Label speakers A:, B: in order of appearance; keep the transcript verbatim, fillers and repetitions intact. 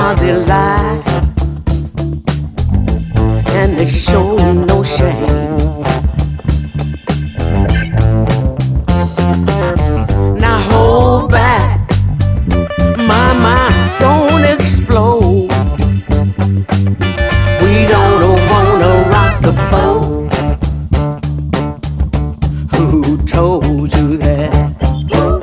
A: are they lie, and they show no shame. Now hold back, my mind don't explode. We don't wanna rock the boat. Who told you that?